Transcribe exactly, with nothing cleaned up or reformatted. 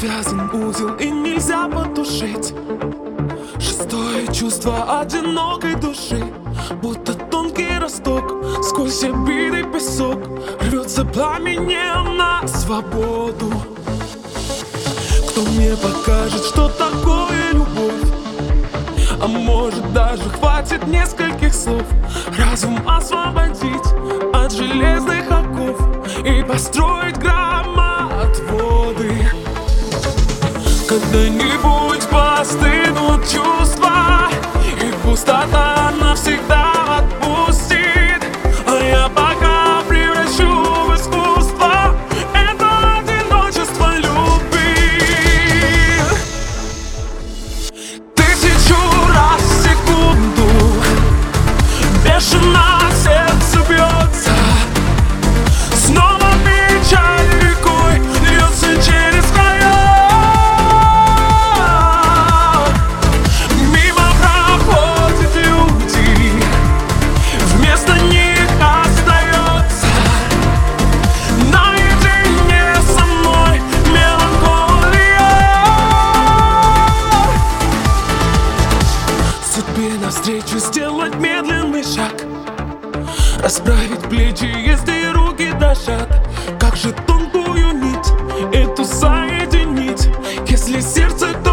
Связан узел и нельзя потушить. Шестое чувство одинокой души, будто тонкий росток, сквозь обиды песок рвется пламенем на свободу. Кто мне покажет, что такое любовь? А может, даже хватит нескольких слов разум освободить от железных оков и построить громоотводы. Когда-нибудь постынут чувства, и пустота навсегда отпустит, а я пока превращу в искусство это одиночество любви. Тысячу раз в секунду бешено сердце бьется, снова печаль рекой льется через края. Мимо проходят люди, вместо них остается наедине со мной меланхолия. Судьбе навстречу сделать медленный шаг, расправить плечи, если руки дрожат. Как же тонкую нить эту соединить, если сердце